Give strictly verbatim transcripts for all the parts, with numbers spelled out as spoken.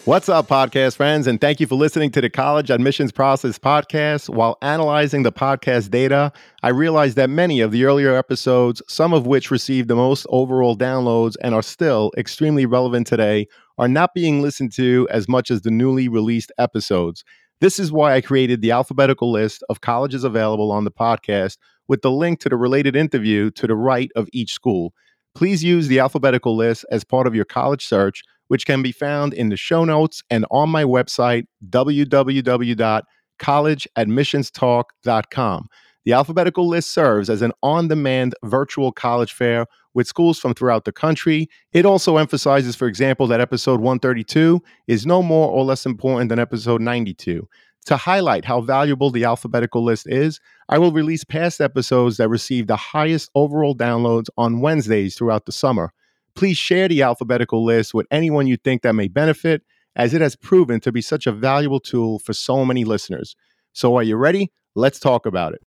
What's up, podcast friends? And thank you for listening to the College Admissions Process podcast. While analyzing the podcast data, I realized that many of the earlier episodes, some of which received the most overall downloads and are still extremely relevant today, are not being listened to as much as the newly released episodes. This is why I created the alphabetical list of colleges available on the podcast with the link to the related interview to the right of each school. Please use the alphabetical list as part of your college search, which can be found in the show notes and on my website, w w w dot college admissions talk dot com. The alphabetical list serves as an on-demand virtual college fair with schools from throughout the country. It also emphasizes, for example, that episode one thirty-two is no more or less important than episode ninety-two. To highlight how valuable the alphabetical list is, I will release past episodes that receive the highest overall downloads on Wednesdays throughout the summer. Please share the alphabetical list with anyone you think that may benefit, as it has proven to be such a valuable tool for so many listeners. So are you ready? Let's talk about it.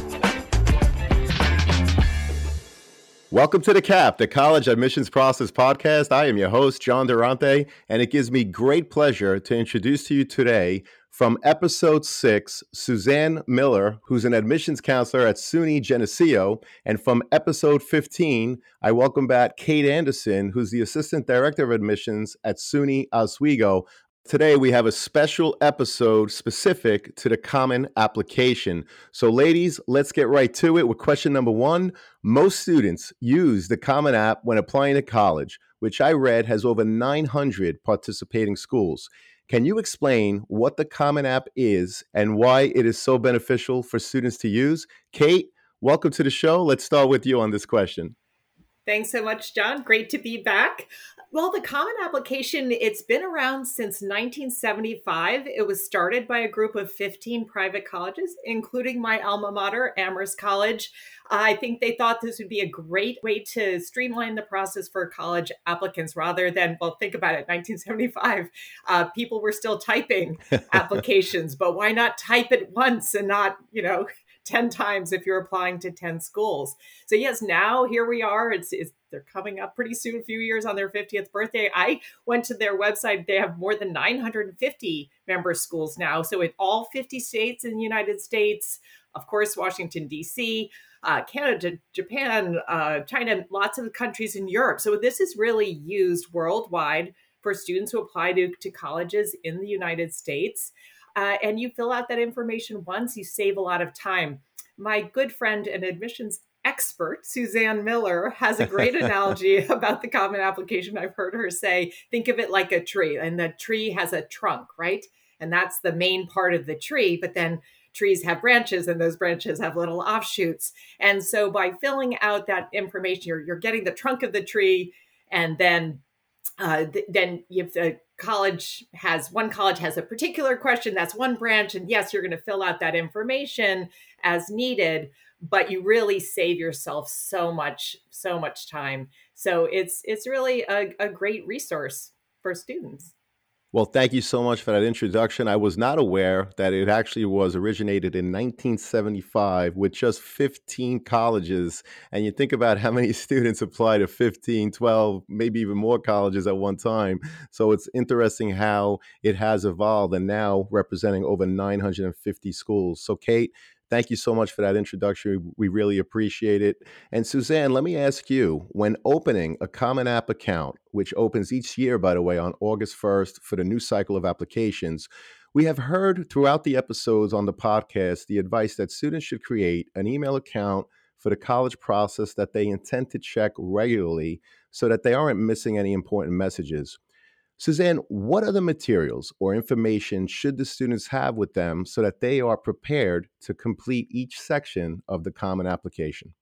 Welcome to the C A P, the College Admissions Process podcast. I am your host, John Durante, and it gives me great pleasure to introduce to you today from episode six, Suzanne Miller, who's an admissions counselor at SUNY Geneseo. And from episode fifteen, I welcome back Kate Anderson, who's the assistant director of admissions at SUNY Oswego. Today, we have a special episode specific to the Common Application. So ladies, let's get right to it with question number one. Most students use the Common App when applying to college, which I read has over nine hundred participating schools. Can you explain what the Common App is and why it is so beneficial for students to use? Kate, welcome to the show. Let's start with you on this question. Thanks so much, John. Great to be back. Well, the Common Application, it's been around since nineteen seventy-five. It was started by a group of fifteen private colleges, including my alma mater, Amherst College. I think they thought this would be a great way to streamline the process for college applicants rather than, well, think about it, nineteen seventy-five, uh, people were still typing applications, but why not type it once and not, you know, ten times if you're applying to ten schools. So yes, now here we are. It's, it's they're coming up pretty soon, a few years on their fiftieth birthday. I went to their website. They have more than nine hundred fifty member schools now. So in all fifty states in the United States, of course, Washington, D C, uh, Canada, Japan, uh, China, lots of countries in Europe. So this is really used worldwide for students who apply to, to colleges in the United States. Uh, and you fill out that information once, you save a lot of time. My good friend and admissions expert, Suzanne Miller, has a great analogy about the Common Application. I've heard her say, think of it like a tree, and the tree has a trunk, right? And that's the main part of the tree, but then trees have branches, and those branches have little offshoots. And so by filling out that information, you're, you're getting the trunk of the tree, and then Uh, th- then if the college has, one college has a particular question, that's one branch. And yes, you're going to fill out that information as needed, but you really save yourself so much, so much time. So it's, it's really a, a great resource for students. Well, thank you so much for that introduction. I was not aware that it actually was originated in nineteen seventy-five with just fifteen colleges. And you think about how many students apply to fifteen, twelve, maybe even more colleges at one time. So it's interesting how it has evolved and now representing over nine hundred fifty schools. So Kate, thank you so much for that introduction. We really appreciate it. And Suzanne, let me ask you, when opening a Common App account, which opens each year, by the way, on August first for the new cycle of applications, we have heard throughout the episodes on the podcast the advice that students should create an email account for the college process that they intend to check regularly so that they aren't missing any important messages. Suzanne, what other materials or information should the students have with them so that they are prepared to complete each section of the Common Application?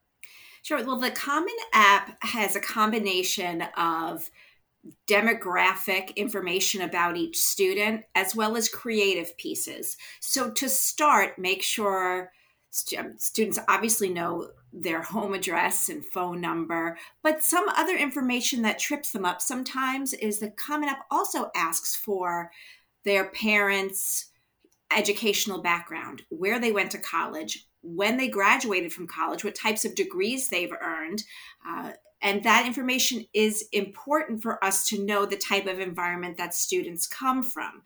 Sure. Well, the Common App has a combination of demographic information about each student as well as creative pieces. So to start, make sure st- students obviously know their home address and phone number, but some other information that trips them up sometimes is the Common App also asks for their parents' educational background, where they went to college, when they graduated from college, what types of degrees they've earned, uh, And that information is important for us to know the type of environment that students come from.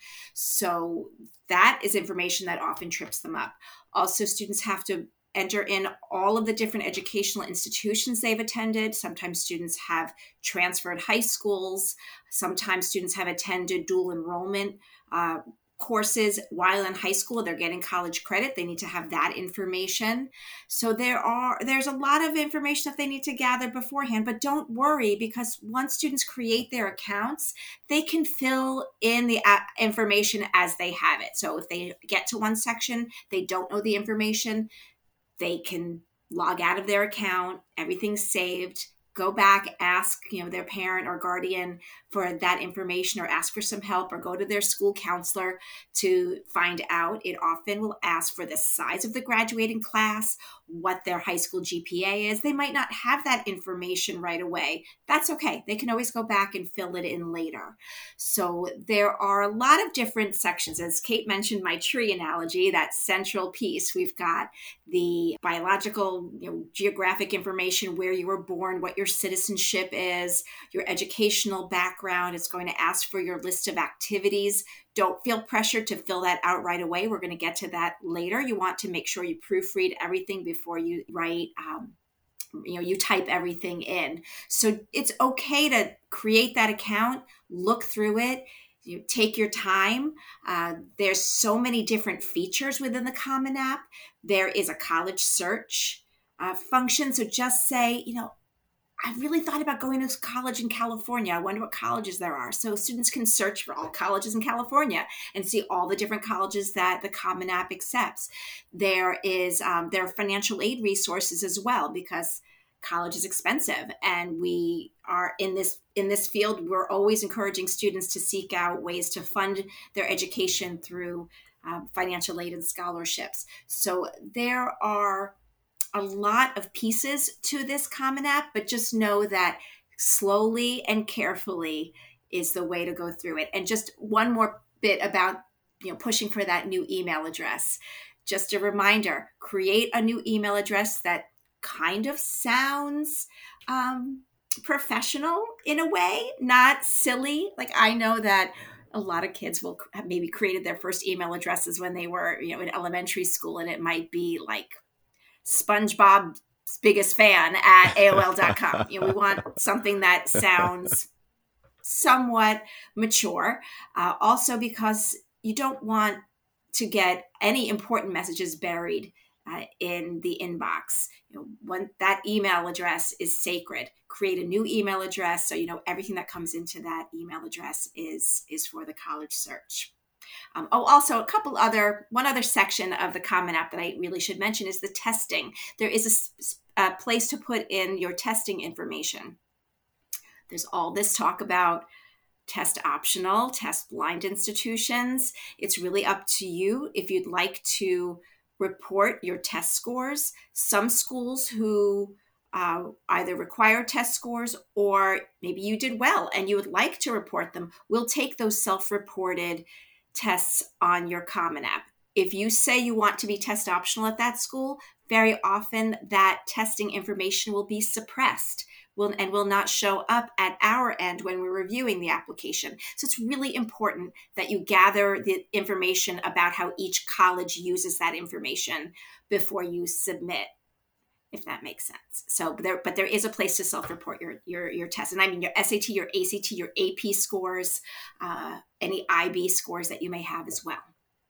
So that is information that often trips them up. Also, students have to enter in all of the different educational institutions they've attended. Sometimes students have transferred high schools. Sometimes students have attended dual enrollment uh, courses while in high school. They're getting college credit. They need to have that information. So there are there's a lot of information that they need to gather beforehand, but don't worry, because once students create their accounts, they can fill in the information as they have it. So if they get to one section, they don't know the information, they can log out of their account, everything's saved, go back, ask, you know, their parent or guardian for that information, or ask for some help, or go to their school counselor to find out. It often will ask for the size of the graduating class, what their high school G P A is. They might not have that information right away. That's okay. They can always go back and fill it in later. So there are a lot of different sections. As Kate mentioned, my tree analogy, that central piece, we've got the biological, you know, geographic information, where you were born, what your citizenship is, your educational background. It's going to ask for your list of activities. Don't feel pressured to fill that out right away. We're going to get to that later. You want to make sure you proofread everything before you write, um, you know, you type everything in. So it's okay to create that account, look through it, you take your time. Uh, there's so many different features within the Common App. There is a college search uh, function. So just say, you know, I really thought about going to college in California. I wonder what colleges there are. So students can search for all colleges in California and see all the different colleges that the Common App accepts. There is um, there are financial aid resources as well, because college is expensive, and we are in this in this field. We're always encouraging students to seek out ways to fund their education through um, financial aid and scholarships. So there are a lot of pieces to this Common App, but just know that slowly and carefully is the way to go through it. And just one more bit about, you know, pushing for that new email address. Just a reminder, create a new email address that kind of sounds um, professional in a way, not silly. Like, I know that a lot of kids will have maybe created their first email addresses when they were, you know, in elementary school, and it might be like SpongeBob's biggest fan at A O L dot com. You know, we want something that sounds somewhat mature. Uh, also, because you don't want to get any important messages buried uh, in the inbox. You know, when that email address is sacred, create a new email address so you know everything that comes into that email address is is for the college search. Um, oh, also a couple other, one other section of the Common App that I really should mention is the testing. There is a, a place to put in your testing information. There's all this talk about test optional, test blind institutions. It's really up to you if you'd like to report your test scores. Some schools who uh, either require test scores, or maybe you did well and you would like to report them, will take those self-reported tests on your Common App. If you say you want to be test optional at that school, very often that testing information will be suppressed will, and will not show up at our end when we're reviewing the application. So it's really important that you gather the information about how each college uses that information before you submit, if that makes sense. So there, but there is a place to self-report your your your test. And I mean your S A T, your A C T, your A P scores, uh, any I B scores that you may have as well.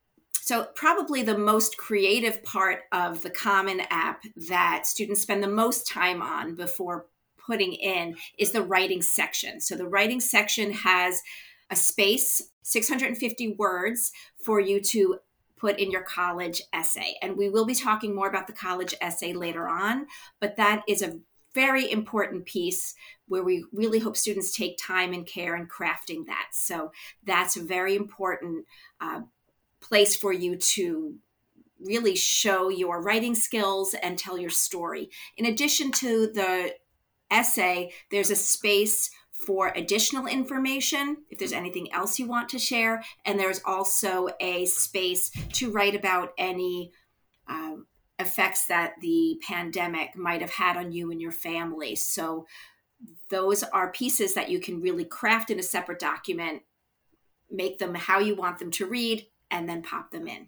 So probably the most creative part of the Common App that students spend the most time on before putting in is the writing section. So the writing section has a space, six hundred fifty words, for you to put in your college essay. And we will be talking more about the college essay later on, but that is a very important piece where we really hope students take time and care in crafting that. So that's a very important uh, place for you to really show your writing skills and tell your story. In addition to the essay, there's a space for additional information, if there's anything else you want to share. And there's also a space to write about any um, effects that the pandemic might have had on you and your family. So those are pieces that you can really craft in a separate document, make them how you want them to read, and then pop them in.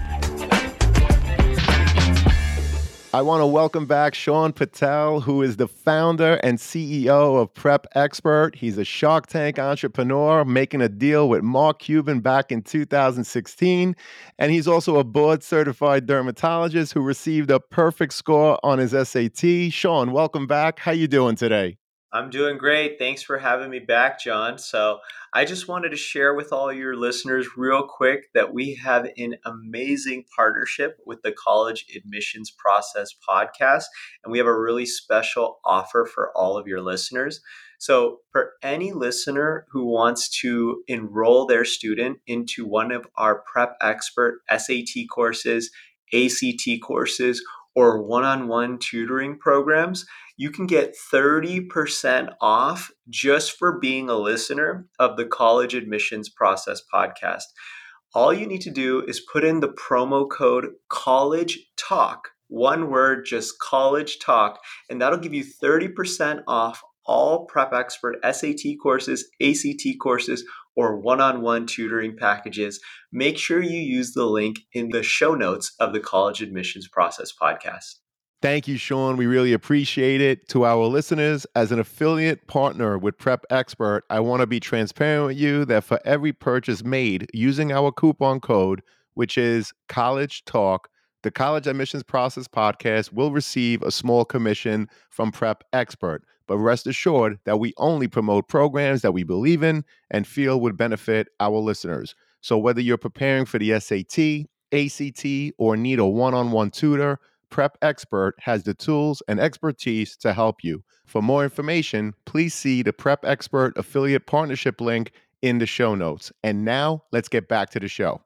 I want to welcome back Sean Patel, who is the founder and C E O of Prep Expert. He's a Shark Tank entrepreneur making a deal with Mark Cuban back in two thousand sixteen. And he's also a board-certified dermatologist who received a perfect score on his S A T. Sean, welcome back. How you doing today? I'm doing great. Thanks for having me back, John. So I just wanted to share with all your listeners real quick that we have an amazing partnership with the College Admissions Process podcast, and we have a really special offer for all of your listeners. So for any listener who wants to enroll their student into one of our Prep Expert S A T courses, A C T courses, or one-on-one tutoring programs, you can get thirty percent off just for being a listener of the College Admissions Process podcast. All you need to do is put in the promo code College Talk, one word, just College Talk, and that'll give you thirty percent off all Prep Expert S A T courses, A C T courses, or one-on-one tutoring packages. Make sure you use the link in the show notes of the College Admissions Process podcast. Thank you, Sean. We really appreciate it. To our listeners, as an affiliate partner with Prep Expert, I want to be transparent with you that for every purchase made using our coupon code, which is College Talk, the College Admissions Process podcast will receive a small commission from Prep Expert. But rest assured that we only promote programs that we believe in and feel would benefit our listeners. So whether you're preparing for the S A T, A C T, or need a one-on-one tutor, Prep Expert has the tools and expertise to help you. For more information, please see the Prep Expert affiliate partnership link in the show notes. And now, let's get back to the show.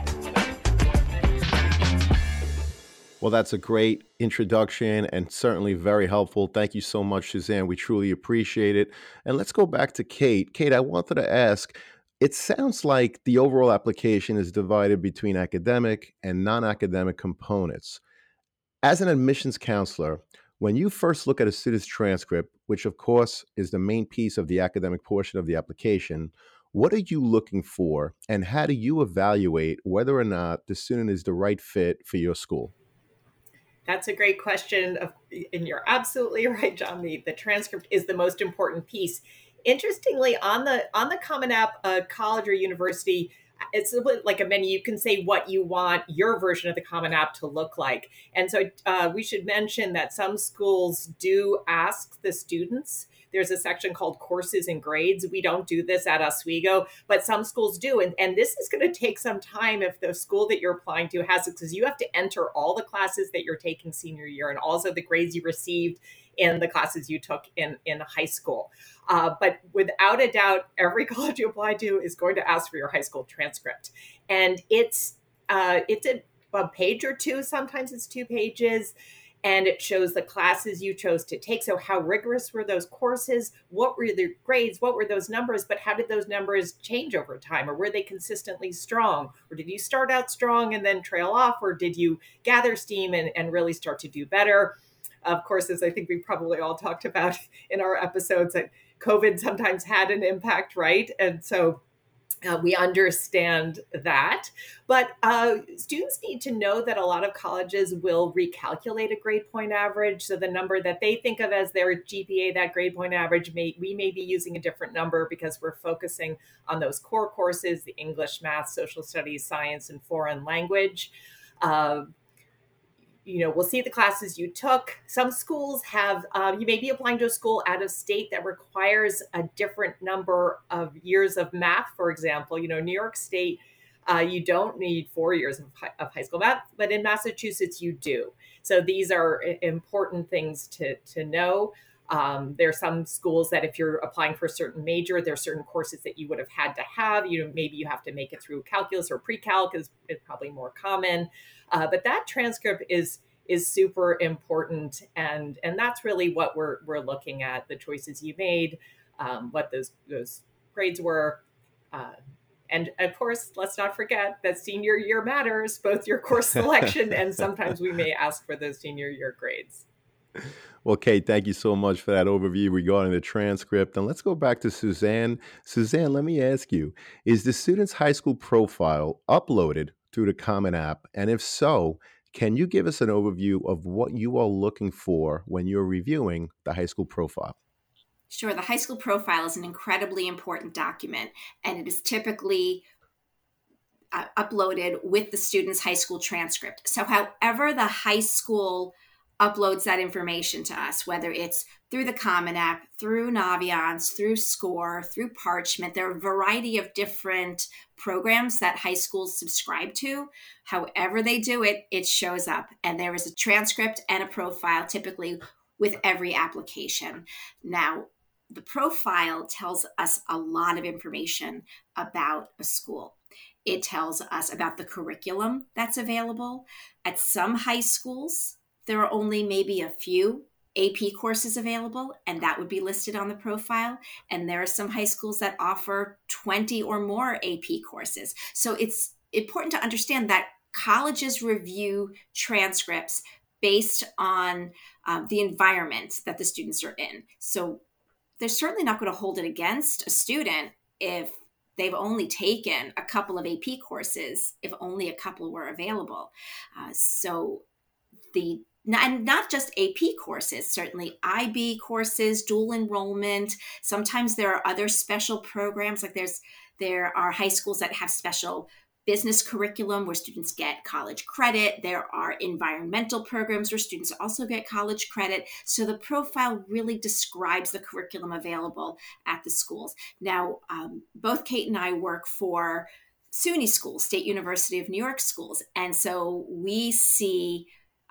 Well, that's a great introduction and certainly very helpful. Thank you so much, Suzanne. We truly appreciate it. And let's go back to Kate. Kate, I wanted to ask, it sounds like the overall application is divided between academic and non-academic components. As an admissions counselor, when you first look at a student's transcript, which of course is the main piece of the academic portion of the application, what are you looking for and how do you evaluate whether or not the student is the right fit for your school? That's a great question. And you're absolutely right, John. The, the transcript is the most important piece. Interestingly, on the on the Common App, uh, college or university, it's a bit like a menu. You can say what you want your version of the Common App to look like. And so uh, we should mention that some schools do ask the students. There's a section called courses and grades. We don't do this at Oswego, but some schools do. And, and this is going to take some time if the school that you're applying to has it, because you have to enter all the classes that you're taking senior year and also the grades you received in the classes you took in, in high school. Uh, but without a doubt, every college you apply to is going to ask for your high school transcript. And it's uh, it's a, a page or two, sometimes it's two pages, and it shows the classes you chose to take. So how rigorous were those courses? What were the grades? What were those numbers? But how did those numbers change over time? Or were they consistently strong? Or did you start out strong and then trail off? Or did you gather steam and, and really start to do better? Of course, as I think we probably all talked about in our episodes, that COVID sometimes had an impact, right? And so uh, we understand that. But uh, students need to know that a lot of colleges will recalculate a grade point average. So the number that they think of as their G P A, that grade point average, may we may be using a different number because we're focusing on those core courses, the English, math, social studies, science, and foreign language. Uh, You know, we'll see the classes you took. Some schools have, uh, you may be applying to a school out of state that requires a different number of years of math, for example. You know, New York State, uh, you don't need four years of high, of high school math, but in Massachusetts, you do. So these are important things to, to know. Um, there are some schools that if you're applying for a certain major, there are certain courses that you would have had to have. You know, maybe you have to make it through calculus or pre-calc is, is probably more common. Uh, but that transcript is is super important, and and that's really what we're we're looking at: the choices you made, um, what those those grades were, uh, and of course, let's not forget that senior year matters, both your course selection and sometimes we may ask for those senior year grades. Well, Kate, thank you so much for that overview regarding the transcript. And let's go back to Suzanne. Suzanne, let me ask you, is the student's high school profile uploaded through the Common App? And if so, can you give us an overview of what you are looking for when you're reviewing the high school profile? Sure. The high school profile is an incredibly important document, and it is typically uh, uploaded with the student's high school transcript. So however the high school uploads that information to us, whether it's through the Common App, through Naviance, through SCORE, through Parchment, there are a variety of different programs that high schools subscribe to. However they do it, it shows up. And there is a transcript and a profile typically with every application. Now, the profile tells us a lot of information about a school. It tells us about the curriculum that's available. At some high schools, there are only maybe a few A P courses available, and that would be listed on the profile. And there are some high schools that offer twenty or more A P courses. So it's important to understand that colleges review transcripts based on um, the environment that the students are in. So they're certainly not going to hold it against a student if they've only taken a couple of A P courses, if only a couple were available. Uh, so the and not just A P courses, certainly I B courses, dual enrollment. Sometimes there are other special programs, like there's there are high schools that have special business curriculum where students get college credit. There are environmental programs where students also get college credit. So the profile really describes the curriculum available at the schools. Now, um, both Kate and I work for SUNY schools, State University of New York schools. And so we see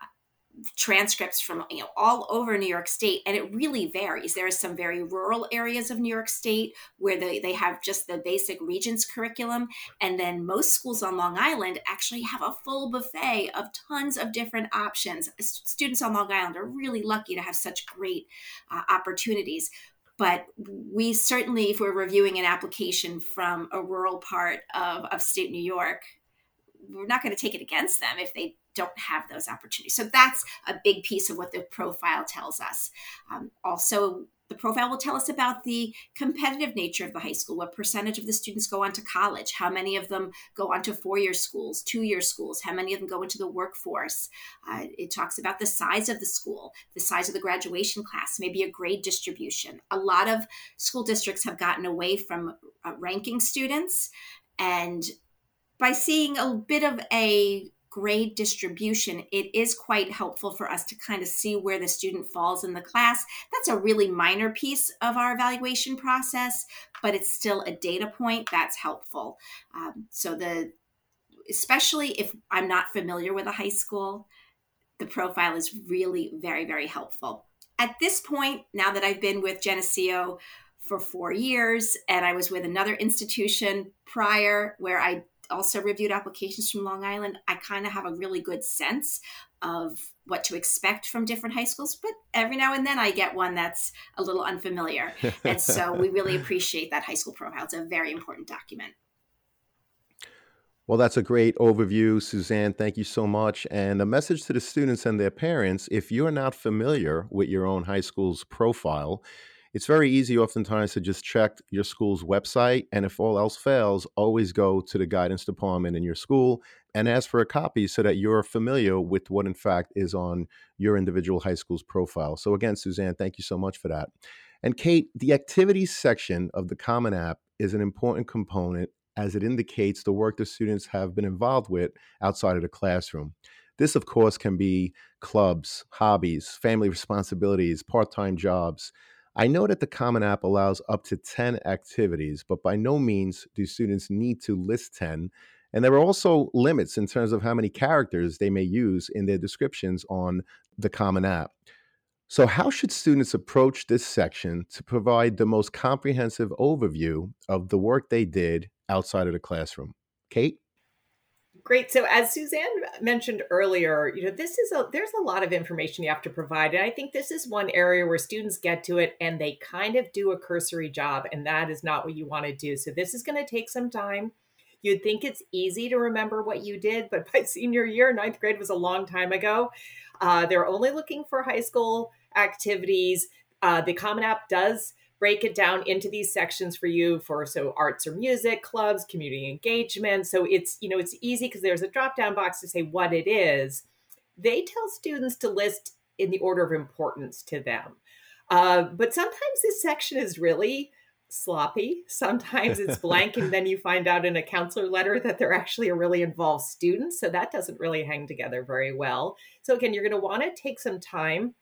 transcripts from you know all over New York State, and it really varies. There are some very rural areas of New York State where they, they have just the basic Regents curriculum, and then most schools on Long Island actually have a full buffet of tons of different options. Students on Long Island are really lucky to have such great uh, opportunities. But we certainly, if we're reviewing an application from a rural part of upstate New York, we're not going to take it against them if they don't have those opportunities. So that's a big piece of what the profile tells us. Um, also, the profile will tell us about the competitive nature of the high school, what percentage of the students go on to college, how many of them go on to four-year schools, two-year schools, how many of them go into the workforce. Uh, it talks about the size of the school, the size of the graduation class, maybe a grade distribution. A lot of school districts have gotten away from uh, ranking students, and by seeing a bit of a grade distribution, it is quite helpful for us to kind of see where the student falls in the class. That's a really minor piece of our evaluation process, but it's still a data point that's helpful. Um, so the, especially if I'm not familiar with a high school, the profile is really very, very helpful. At this point, now that I've been with Geneseo for four years, and I was with another institution prior where I also reviewed applications from Long Island, I kind of have a really good sense of what to expect from different high schools. But every now and then I get one that's a little unfamiliar. And so we really appreciate that high school profile. It's a very important document. Well, that's a great overview, Suzanne. Thank you so much. And a message to the students and their parents, if you're not familiar with your own high school's profile, it's very easy oftentimes to just check your school's website. And if all else fails, always go to the guidance department in your school and ask for a copy so that you're familiar with what, in fact, is on your individual high school's profile. So again, Suzanne, thank you so much for that. And Kate, the activities section of the Common App is an important component as it indicates the work the students have been involved with outside of the classroom. This, of course, can be clubs, hobbies, family responsibilities, part-time jobs. I know that the Common App allows up to ten activities, but by no means do students need to list ten. And there are also limits in terms of how many characters they may use in their descriptions on the Common App. So how should students approach this section to provide the most comprehensive overview of the work they did outside of the classroom? Kate? Great. So as Suzanne mentioned earlier, you know, this is a there's a lot of information you have to provide. And I think this is one area where students get to it and they kind of do a cursory job, and that is not what you want to do. So this is going to take some time. You'd think it's easy to remember what you did, but by senior year, ninth grade was a long time ago. Uh, they're only looking for high school activities. Uh, the Common App does break it down into these sections for you for so arts or music clubs, community engagement. So it's, you know, it's easy because there's a drop down box to say what it is. They tell students to list in the order of importance to them. Uh, but sometimes this section is really sloppy. Sometimes it's blank, and then you find out in a counselor letter that they're actually a really involved student. So that doesn't really hang together very well. So again, you're going to want to take some time,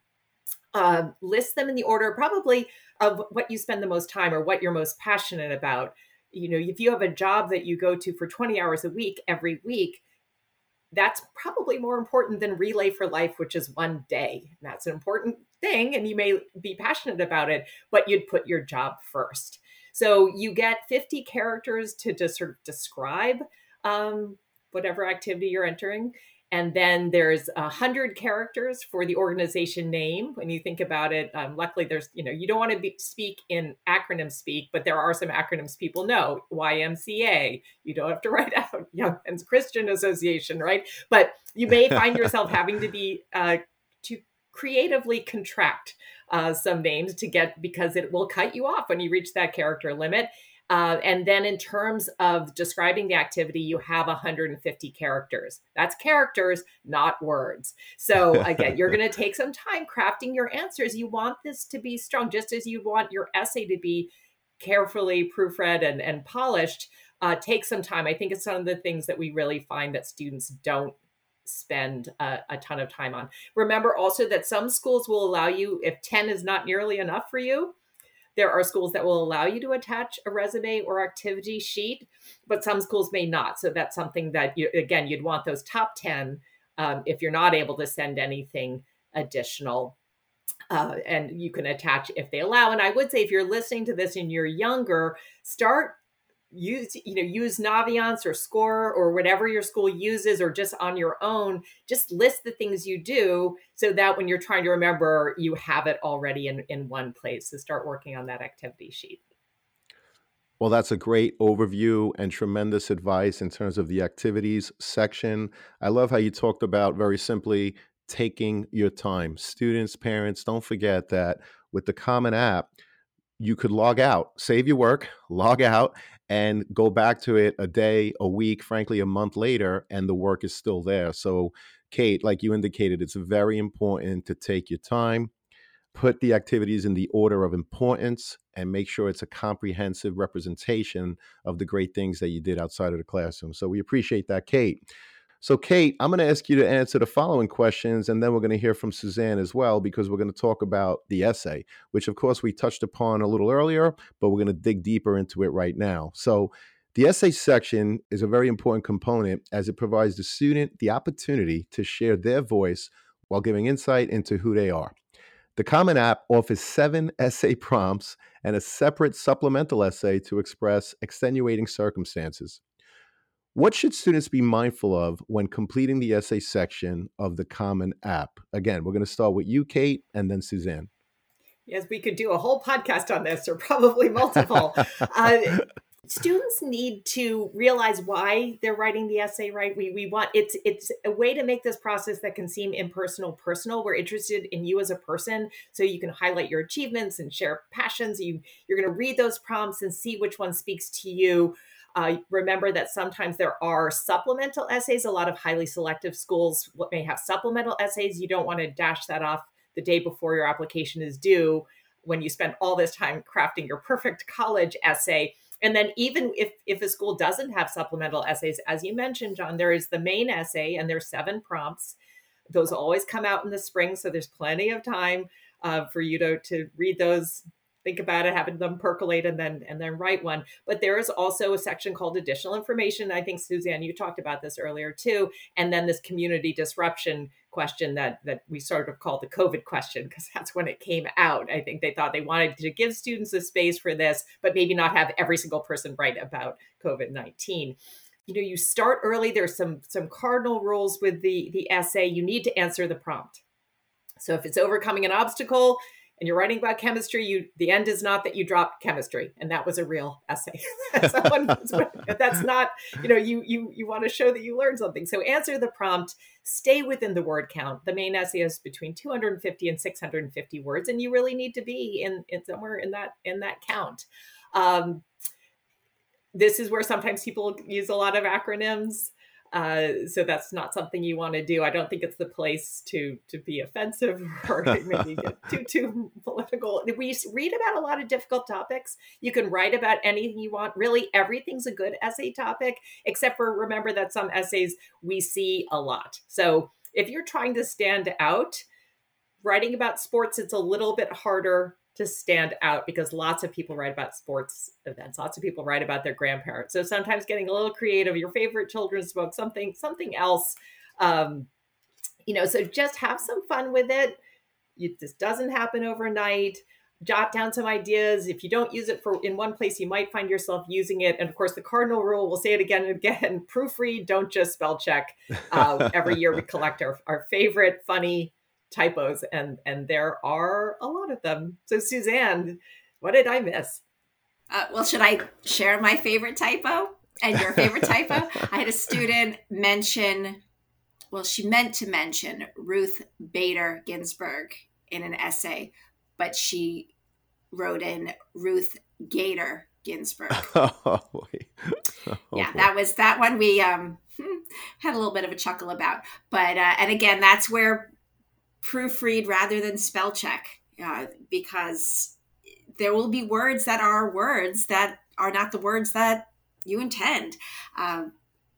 uh, list them in the order probably of what you spend the most time or what you're most passionate about. You know, if you have a job that you go to for twenty hours a week every week, that's probably more important than Relay for Life, which is one day. That's an important thing, and you may be passionate about it, but you'd put your job first. So you get fifty characters to just sort of describe um, whatever activity you're entering. And then there's a hundred characters for the organization name. When you think about it, um, luckily there's, you know, you don't want to be, speak in acronym speak, but there are some acronyms people know. Y M C A, you don't have to write out Young Men's Christian Association, right? But you may find yourself having to be, uh, to creatively contract uh, some names to get, because it will cut you off when you reach that character limit. Uh, and then in terms of describing the activity, you have one hundred fifty characters. That's characters, not words. So again, you're going to take some time crafting your answers. You want this to be strong, just as you want your essay to be carefully proofread and, and polished. Uh, take some time. I think it's some of the things that we really find that students don't spend a, a ton of time on. Remember also that some schools will allow you, if ten is not nearly enough for you, there are schools that will allow you to attach a resume or activity sheet, but some schools may not. So that's something that, you, again, you'd want those top ten um, if you're not able to send anything additional. Uh, and you can attach if they allow. And I would say if you're listening to this and you're younger, start use, you know, use Naviance or Score or whatever your school uses, or just on your own, just list the things you do so that when you're trying to remember, you have it already in, in one place. So start working on that activity sheet. Well, that's a great overview and tremendous advice in terms of the activities section. I love how you talked about very simply taking your time. Students, parents, don't forget that with the Common App, you could log out, save your work, log out, and go back to it a day, a week, frankly, a month later, and the work is still there. So, Kate, like you indicated, it's very important to take your time, put the activities in the order of importance, and make sure it's a comprehensive representation of the great things that you did outside of the classroom. So we appreciate that, Kate. So, Kate, I'm going to ask you to answer the following questions, and then we're going to hear from Suzanne as well, because we're going to talk about the essay, which, of course, we touched upon a little earlier, but we're going to dig deeper into it right now. So the essay section is a very important component as it provides the student the opportunity to share their voice while giving insight into who they are. The Common App offers seven essay prompts and a separate supplemental essay to express extenuating circumstances. What should students be mindful of when completing the essay section of the Common App? Again, we're going to start with you, Kate, and then Suzanne. Yes, we could do a whole podcast on this, or probably multiple. uh, students need to realize why they're writing the essay, right? We we want it's it's a way to make this process that can seem impersonal personal. We're interested in you as a person, so you can highlight your achievements and share passions. You you're going to read those prompts and see which one speaks to you. Uh, remember that sometimes there are supplemental essays. A lot of highly selective schools may have supplemental essays. You don't want to dash that off the day before your application is due when you spend all this time crafting your perfect college essay. And then even if, if a school doesn't have supplemental essays, as you mentioned, John, there is the main essay and there's seven prompts. Those always come out in the spring, so there's plenty of time uh, for you to, to read those, think about it, having them percolate, and then and then write one. But there is also a section called additional information. I think, Suzanne, you talked about this earlier too. And then this community disruption question that that we sort of call the COVID question, because that's when it came out. I think they thought they wanted to give students a space for this, but maybe not have every single person write about COVID nineteen. You know, you start early. There's some some cardinal rules with the the essay. You need to answer the prompt. So if it's overcoming an obstacle, and you're writing about chemistry, you the end is not that you dropped chemistry, and that was a real essay. Someone, that's not, you know, you you you want to show that you learned something. So answer the prompt, stay within the word count. The main essay is between two hundred fifty and six hundred fifty words, and you really need to be in, in somewhere in that in that count. Um, this is where sometimes people use a lot of acronyms. Uh, so that's not something you want to do. I don't think it's the place to to be offensive or maybe get too too political. We read about a lot of difficult topics. You can write about anything you want. Really, everything's a good essay topic, except for remember that some essays we see a lot. So if you're trying to stand out, writing about sports, it's a little bit harder to stand out because lots of people write about sports events. Lots of people write about their grandparents. So sometimes getting a little creative, your favorite children's book, something, something else, um, you know, so just have some fun with it. You, this doesn't happen overnight. Jot down some ideas. If you don't use it for in one place, you might find yourself using it. And of course, the cardinal rule, we'll say it again and again, proofread, don't just spell check. Uh, every year we collect our, our favorite funny typos, and and there are a lot of them. So Suzanne, what did I miss? Uh, well, should I share my favorite typo and your favorite typo? I had a student mention, well, she meant to mention Ruth Bader Ginsburg in an essay, but she wrote in Ruth Gator Ginsburg. Oh, boy. Oh, yeah, boy. that was that one we um, had a little bit of a chuckle about. But, uh, and again, that's where proofread rather than spell check, uh, because there will be words that are words that are not the words that you intend. Um,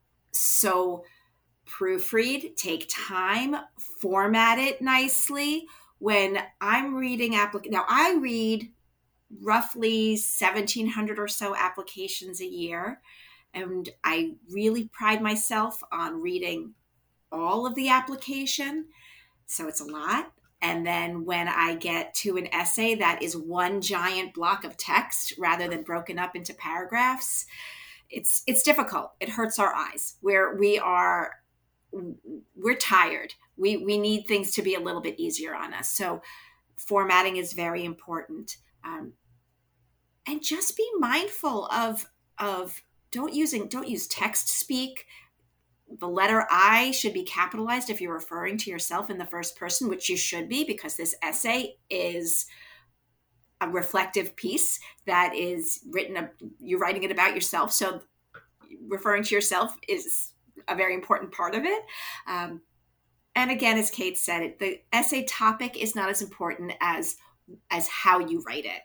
so proofread, take time, format it nicely. When I'm reading applic- now I read roughly seventeen hundred or so applications a year, and I really pride myself on reading all of the application. So it's a lot. And then when I get to an essay that is one giant block of text rather than broken up into paragraphs, it's it's difficult. It hurts our eyes. Where we are, we're tired. We we need things to be a little bit easier on us. So formatting is very important. Um, and just be mindful of of don't using don't use text speak. The letter I should be capitalized if you're referring to yourself in the first person, which you should be, because this essay is a reflective piece that is written, you're writing it about yourself. So referring to yourself is a very important part of it. Um, and again, as Kate said, it, the essay topic is not as important as, as how you write it.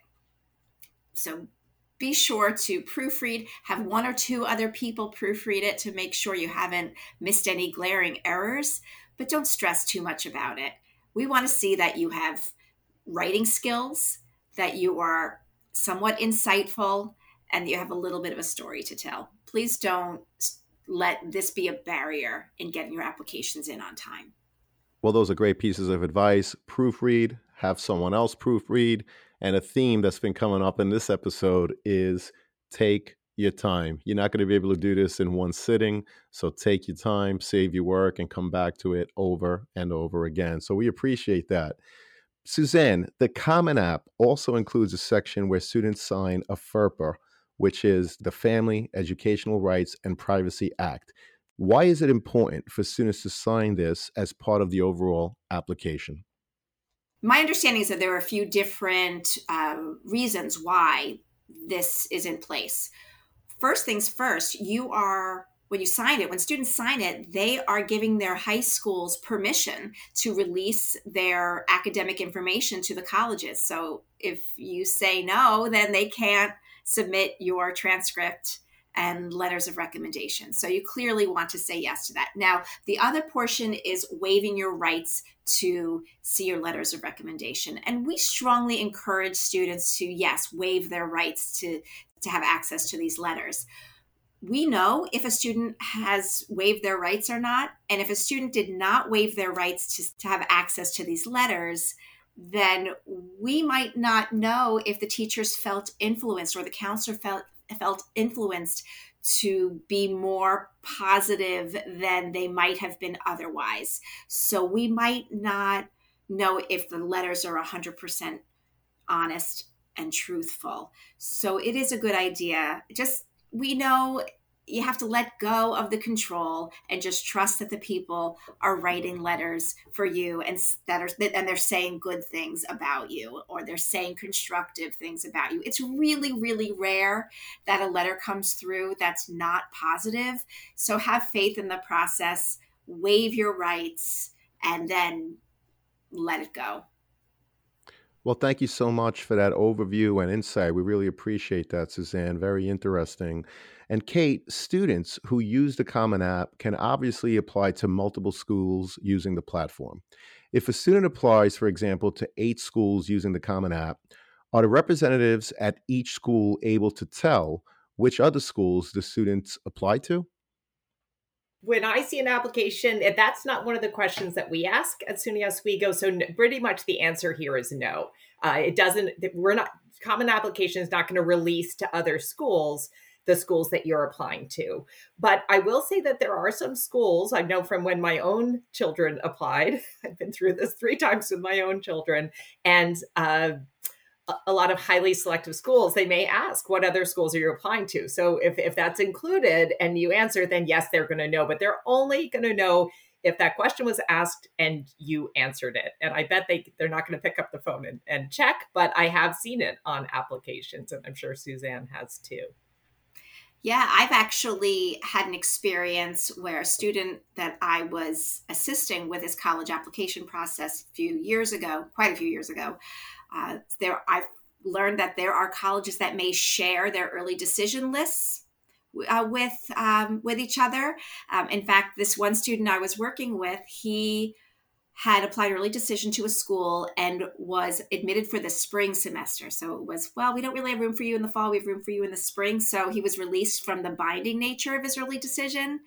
So be sure to proofread, have one or two other people proofread it to make sure you haven't missed any glaring errors, but don't stress too much about it. We want to see that you have writing skills, that you are somewhat insightful, and you have a little bit of a story to tell. Please don't let this be a barrier in getting your applications in on time. Well, those are great pieces of advice. Proofread, have someone else proofread. And a theme that's been coming up in this episode is take your time. You're not going to be able to do this in one sitting. So take your time, save your work, and come back to it over and over again. So we appreciate that. Suzanne, the Common App also includes a section where students sign a FERPA, which is the Family Educational Rights and Privacy Act. Why is it important for students to sign this as part of the overall application? My understanding is that there are a few different uh, reasons why this is in place. First things first, you are, when you sign it, when students sign it, they are giving their high schools permission to release their academic information to the colleges. So if you say no, then they can't submit your transcript and letters of recommendation. So you clearly want to say yes to that. Now, the other portion is waiving your rights to see your letters of recommendation. And we strongly encourage students to, yes, waive their rights to, to have access to these letters. We know if a student has waived their rights or not. And if a student did not waive their rights to, to have access to these letters, then we might not know if the teachers felt influenced or the counselor felt felt influenced to be more positive than they might have been otherwise. So we might not know if the letters are one hundred percent honest, and truthful. So it is a good idea. Just, we know you have to let go of the control and just trust that the people are writing letters for you and that are and they're saying good things about you, or they're saying constructive things about you. It's really, really rare that a letter comes through that's not positive. So have faith in the process, waive your rights, and then let it go. Well, thank you so much for that overview and insight. We really appreciate that, Suzanne. Very interesting. And Kate, students who use the Common App can obviously apply to multiple schools using the platform. If a student applies, for example, to eight schools using the Common App, are the representatives at each school able to tell which other schools the students apply to? When I see an application, that's not one of the questions that we ask at SUNY Oswego. So pretty much the answer here is no. Uh, it doesn't, we're not, Common Application is not going to release to other schools the schools that you're applying to. But I will say that there are some schools, I know from when my own children applied, I've been through this three times with my own children, and uh, a lot of highly selective schools, they may ask, what other schools are you applying to? So if, if that's included and you answer, then yes, they're going to know, but they're only going to know if that question was asked and you answered it. And I bet they, they're not going to pick up the phone and, and check, but I have seen it on applications, and I'm sure Suzanne has too. Yeah, I've actually had an experience where a student that I was assisting with his college application process a few years ago, quite a few years ago, uh, there I've learned that there are colleges that may share their early decision lists uh, with um, with each other. Um, in fact, this one student I was working with, he had applied early decision to a school and was admitted for the spring semester. So it was, well, we don't really have room for you in the fall. We have room for you in the spring. So he was released from the binding nature of his early decision.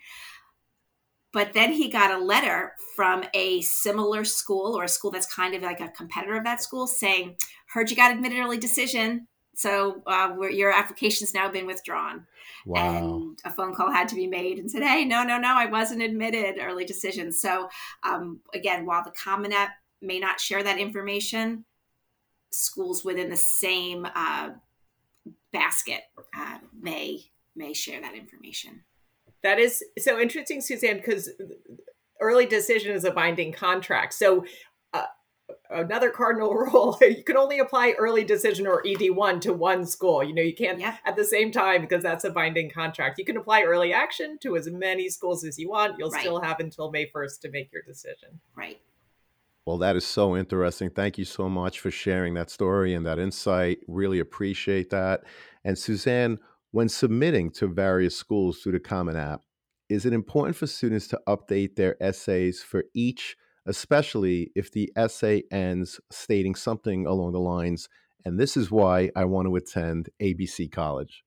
But then he got a letter from a similar school, or a school that's kind of like a competitor of that school, saying, heard you got admitted early decision. So uh, your application's now been withdrawn. Wow. And a phone call had to be made and said, hey, no, no, no, I wasn't admitted early decision. So um, again, while the Common App may not share that information, schools within the same uh, basket uh, may may share that information. That is so interesting, Suzanne, because early decision is a binding contract. So uh, another cardinal rule, you can only apply early decision or E D one to one school. You know, you can't Yeah. at the same time, because that's a binding contract. You can apply early action to as many schools as you want. You'll Right. still have until May first to make your decision. Right. Well, that is so interesting. Thank you so much for sharing that story and that insight. Really appreciate that. And Suzanne, when submitting to various schools through the Common App, is it important for students to update their essays for each, especially if the essay ends stating something along the lines, and this is why I want to attend A B C College?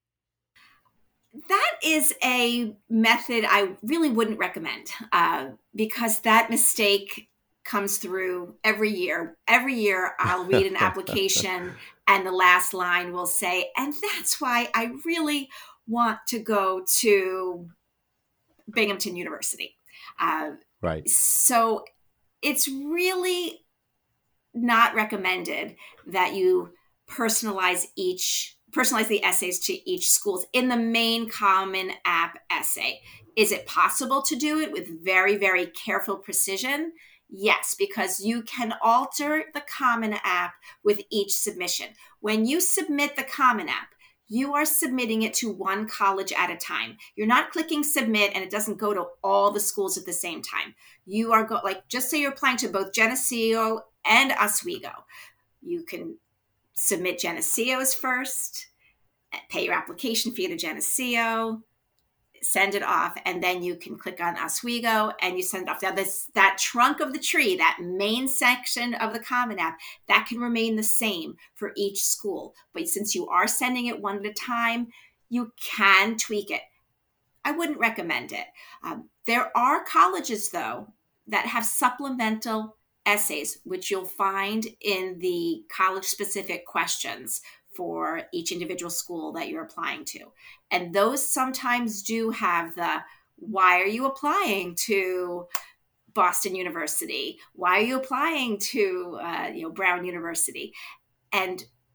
That is a method I really wouldn't recommend uh, because that mistake comes through every year. Every year I'll read an application and the last line will say, and that's why I really want to go to Binghamton University. Uh, Right. so it's really not recommended that you personalize each personalize the essays to each school's in the main Common App essay. Is it possible to do it with very, very careful precision? Yes, because you can alter the Common App with each submission. When you submit the Common App, you are submitting it to one college at a time. You're not clicking submit and it doesn't go to all the schools at the same time. You are go like, just say you're applying to both Geneseo and Oswego. You can submit Geneseo's first, pay your application fee to Geneseo, send it off, and then you can click on Oswego and you send it off. Now, this that trunk of the tree, that main section of the Common App, that can remain the same for each school. But since you are sending it one at a time, you can tweak it. I wouldn't recommend it. Um, there are colleges, though, that have supplemental essays, which you'll find in the college-specific questions for each individual school that you're applying to. And those sometimes do have the, why are you applying to Boston University? Why are you applying to uh, you know, Brown University? And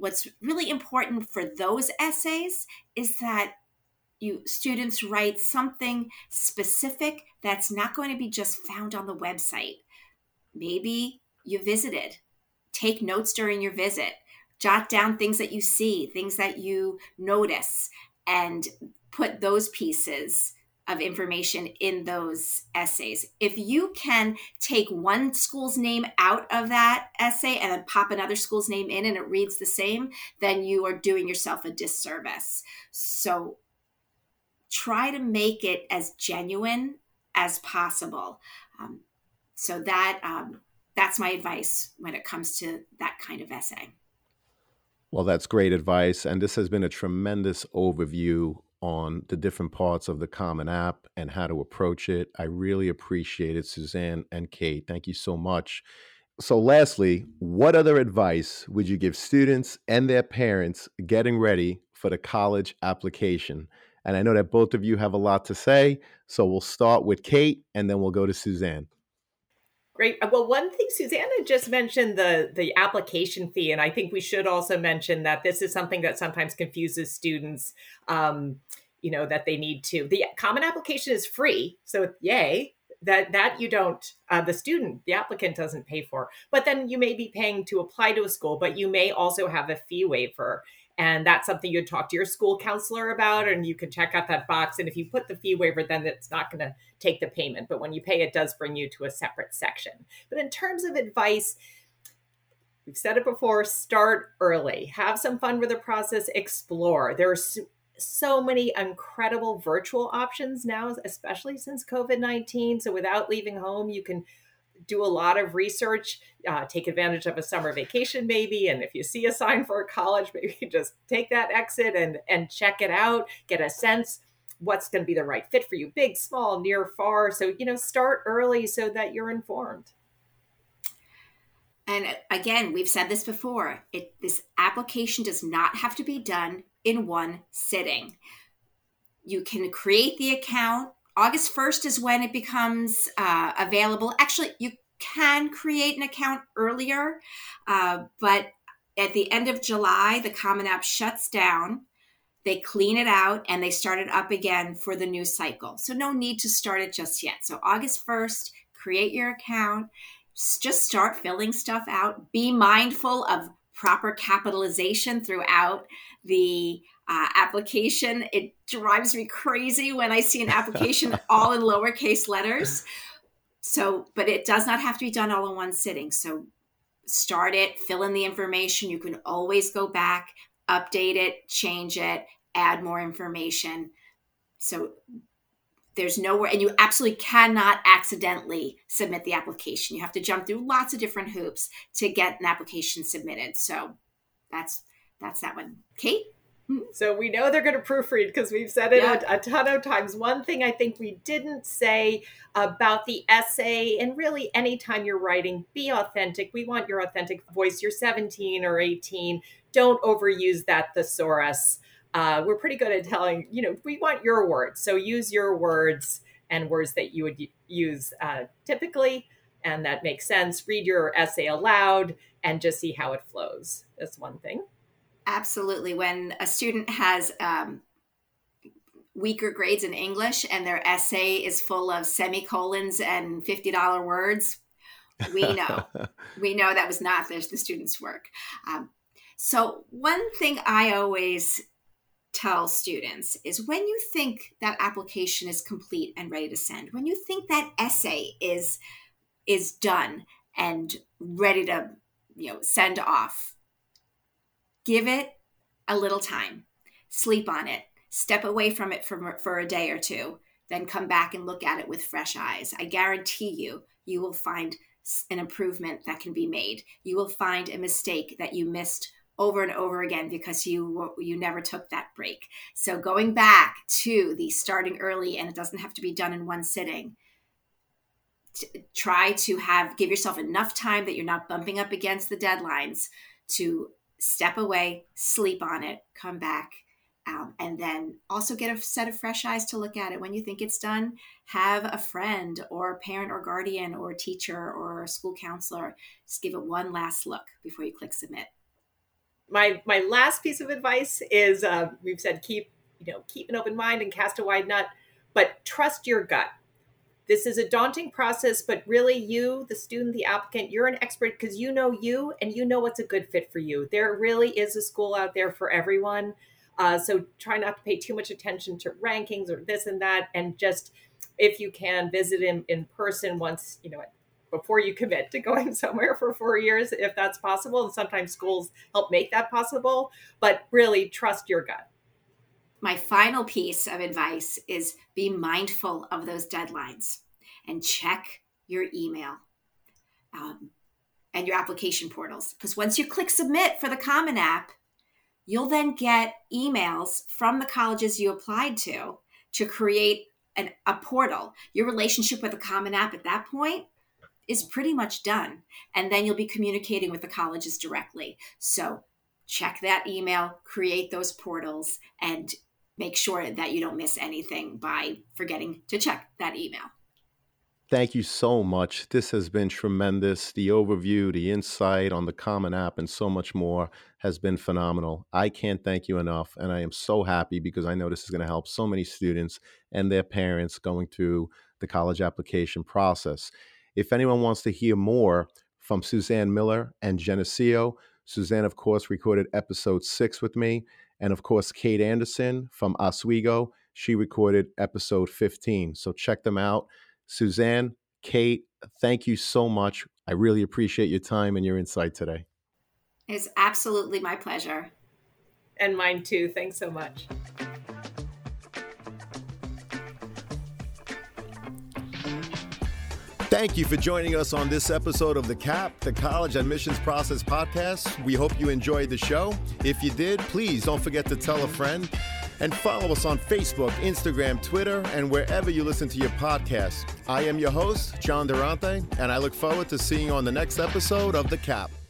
what's really important for those essays is that you students write something specific that's not going to be just found on the website. Maybe you visited. Take notes during your visit. Jot down things that you see, things that you notice, and put those pieces of information in those essays. If you can take one school's name out of that essay and then pop another school's name in and it reads the same, then you are doing yourself a disservice. So try to make it as genuine as possible. Um, so that um, that's my advice when it comes to that kind of essay. Well, that's great advice. And this has been a tremendous overview on the different parts of the Common App and how to approach it. I really appreciate it, Suzanne and Kate. Thank you so much. So lastly, what other advice would you give students and their parents getting ready for the college application? And I know that both of you have a lot to say, so we'll start with Kate and then we'll go to Suzanne. Great. Well, one thing Susanna just mentioned, the the application fee, and I think we should also mention that this is something that sometimes confuses students. Um, you know, that they need to. The Common Application is free, so yay. That that you don't, uh, the student, the applicant doesn't pay for. But then you may be paying to apply to a school, but you may also have a fee waiver. And that's something you'd talk to your school counselor about, and you can check out that box. And if you put the fee waiver, then it's not going to take the payment. But when you pay, it does bring you to a separate section. But in terms of advice, we've said it before, start early. Have some fun with the process, explore. There's so many incredible virtual options now, especially since COVID nineteen. So without leaving home, you can do a lot of research, uh, take advantage of a summer vacation maybe. And if you see a sign for a college, maybe just take that exit and, and check it out, get a sense what's going to be the right fit for you, big, small, near, far. So, you know, start early so that you're informed. And again, we've said this before, it, this application does not have to be done in one sitting. You can create the account. August first is when it becomes uh, available. Actually, you can create an account earlier, uh, but at the end of July, the Common App shuts down. They clean it out and they start it up again for the new cycle. So no need to start it just yet. So August first, create your account. Just start filling stuff out. Be mindful of proper capitalization throughout the uh, application. It drives me crazy when I see an application all in lowercase letters. So, but it does not have to be done all in one sitting. So start it, fill in the information. You can always go back, update it, change it, add more information. So there's nowhere, and you absolutely cannot accidentally submit the application. You have to jump through lots of different hoops to get an application submitted. So that's that's that one. Kate? So we know they're going to proofread because we've said it Yeah. a, a ton of times. One thing I think we didn't say about the essay, and really anytime you're writing, be authentic. We want your authentic voice. You're seventeen or eighteen. Don't overuse that thesaurus. Uh, we're pretty good at telling, you know, we want your words. So use your words and words that you would use uh, typically, and that makes sense. Read your essay aloud and just see how it flows. That's one thing. Absolutely. When a student has um, weaker grades in English and their essay is full of semicolons and fifty dollar words, we know. we know that was not the, the student's work. Um, so one thing I always tell students is when you think that application is complete and ready to send, when you think that essay is is done and ready to, you know, send off, give it a little time, sleep on it, step away from it for, for a day or two, then come back and look at it with fresh eyes. I guarantee you, you will find an improvement that can be made. You will find a mistake that you missed over and over again because you you never took that break. So going back to the starting early, and it doesn't have to be done in one sitting, t- try to have give yourself enough time that you're not bumping up against the deadlines to step away, sleep on it, come back, um, and then also get a set of fresh eyes to look at it. When you think it's done, have a friend or a parent or guardian or a teacher or a school counselor just give it one last look before you click submit. my my last piece of advice is uh, we've said keep you know keep an open mind and cast a wide net, but trust your gut. This is a daunting process, but really you, the student, the applicant, you're an expert because you know you and you know what's a good fit for you. There really is a school out there for everyone. Uh, so try not to pay too much attention to rankings or this and that. And just, if you can, visit him in person once, you know, before you commit to going somewhere for four years, if that's possible. And sometimes schools help make that possible, but really trust your gut. My final piece of advice is be mindful of those deadlines and check your email um, and your application portals. Because once you click submit for the Common App, you'll then get emails from the colleges you applied to to create an, a portal. Your relationship with the Common App at that point is pretty much done. And then you'll be communicating with the colleges directly. So check that email, create those portals, and make sure that you don't miss anything by forgetting to check that email. Thank you so much. This has been tremendous. The overview, the insight on the Common App, and so much more has been phenomenal. I can't thank you enough, and I am so happy because I know this is going to help so many students and their parents going through the college application process. If anyone wants to hear more from Suzanne Miller and Geneseo, Suzanne, of course, recorded episode six with me. And of course, Kate Anderson from Oswego, she recorded episode fifteen. So check them out. Suzanne, Kate, thank you so much. I really appreciate your time and your insight today. It's absolutely my pleasure. And mine too. Thanks so much. Thank you for joining us on this episode of the C A P, the College Admissions Process Podcast. We hope you enjoyed the show. If you did, please don't forget to tell a friend and follow us on Facebook, Instagram, Twitter, and wherever you listen to your podcasts. I am your host, John Durante, and I look forward to seeing you on the next episode of the C A P.